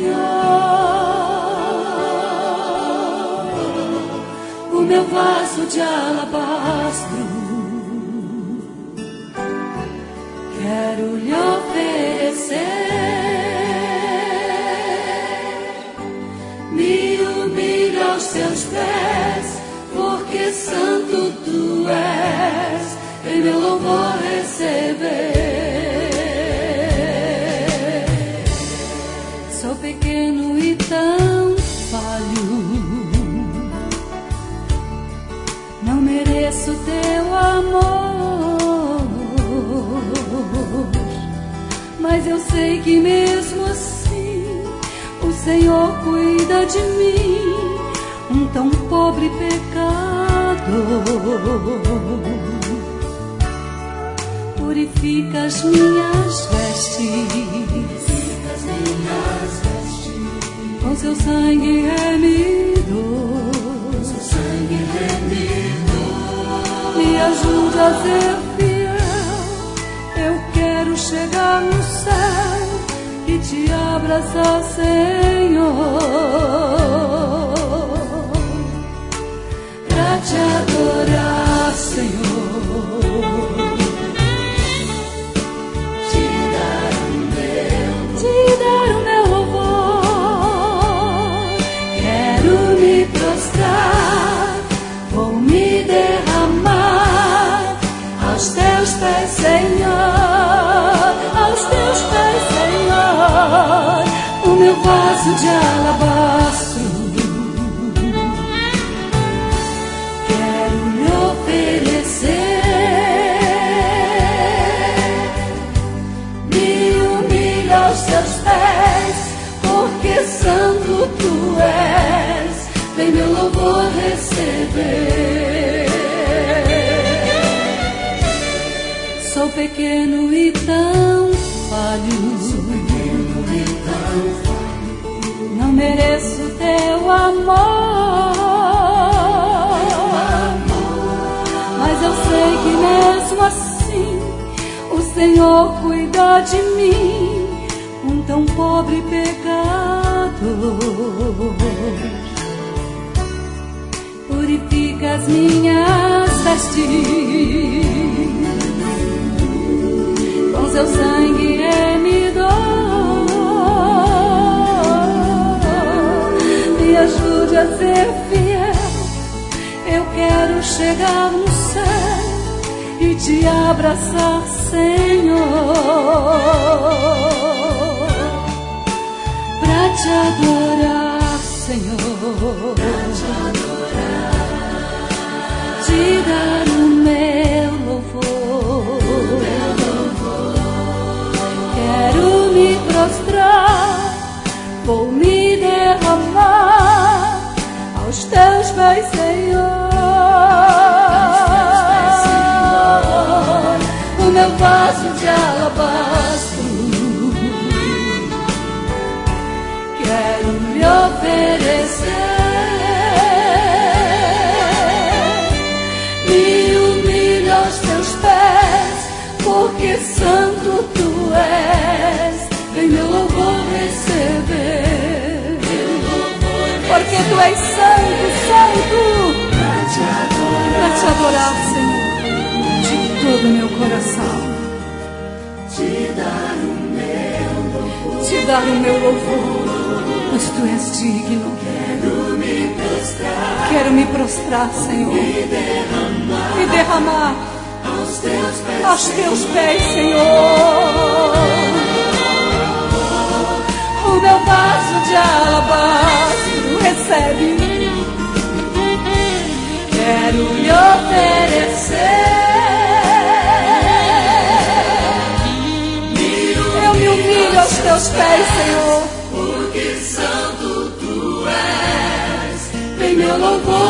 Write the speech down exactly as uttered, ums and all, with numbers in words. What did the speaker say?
Senhor, o meu vaso de alabastro. Quero lhe oferecer, me humilho aos teus pés, porque santo tu és, em meu louvor receber. Sou pequeno e tão falho, não mereço teu amor, mas eu sei que mesmo assim o Senhor cuida de mim, um tão pobre pecador. Purifica as minhas vestes, com seu sangue remido, me ajude a ser fiel. Eu quero chegar no céu e te abraçar, Senhor, pra te adorar, Senhor. Te dar o meu, te dar o meu louvor. Quero me prostrar, vou me derramar aos teus pés, Senhor, aos teus pés, Senhor, o meu vaso de alabastro. Quero lhe oferecer, me humilho aos teus pés, porque santo tu és, vem meu louvor receber. Sou pequeno e tão falho, não mereço teu amor, mas eu sei que mesmo assim o Senhor cuida de mim, um tão pobre pecador. Purifica as minhas vestes, com seu sangue remido, me ajude a ser fiel. Eu quero chegar no céu e te abraçar, Senhor, pra te adorar, Senhor, pra te adorar, te dar o meu louvor. Quero me prostrar, vou me derramar aos teus pés, Senhor, o meu vaso de alabastro. Quero lhe oferecer, me humilho aos teus pés, porque santo tu és, vem meu louvor receber. Porque tu és santo, santo, pra te adorar, pra te adorar, Senhor, de todo o meu coração. Te dar o meu louvor, te dar o meu louvor, pois tu és digno. Quero me prostrar, quero me prostrar, Senhor, me derramar, me derramar aos teus pés, aos teus pés, Senhor, o meu vaso de alabastro recebe. Quero lhe oferecer, eu me humilho aos teus pés, Senhor, porque santo tu és, vem meu louvor